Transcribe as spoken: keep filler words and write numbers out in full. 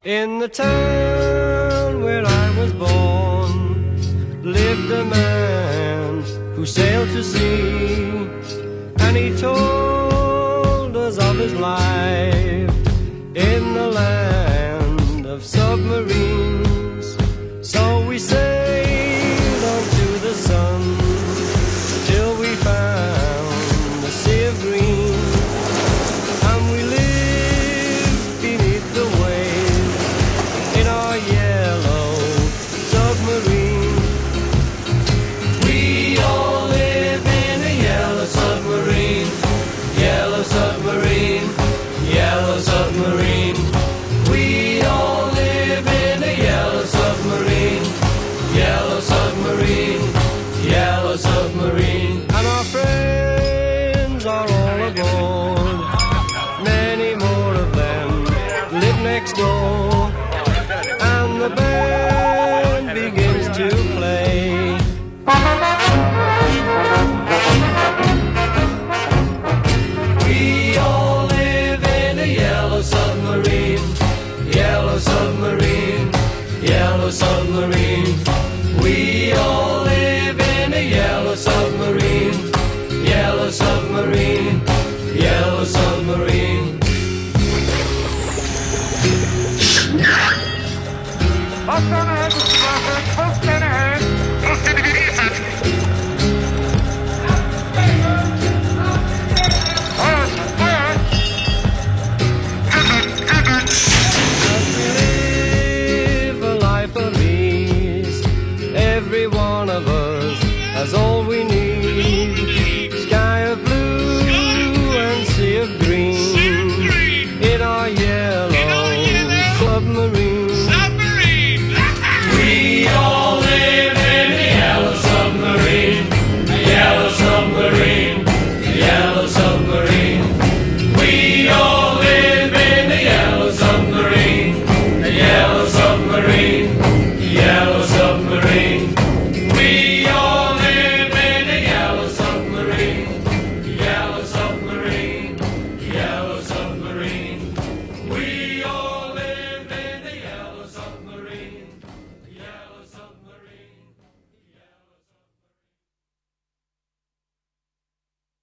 In the town where I was born lived a man who sailed to sea, and he told us of his life in the land of submarines. So we sailed on to the sun till we found the sea of green, and we lived beneath the waves in our yellow submarine. We all live in a yellow submarine, yellow submarine, yellow submarine. We all live in a yellow submarine, yellow submarine, yellow submarine. And our friends are all aboard, many more of them live next door, and the band begins to play. We all live in a yellow submarine, yellow submarine, yellow submarine. We all live in a yellow submarine, yellow submarine, yellow submarine. What's gonna happen?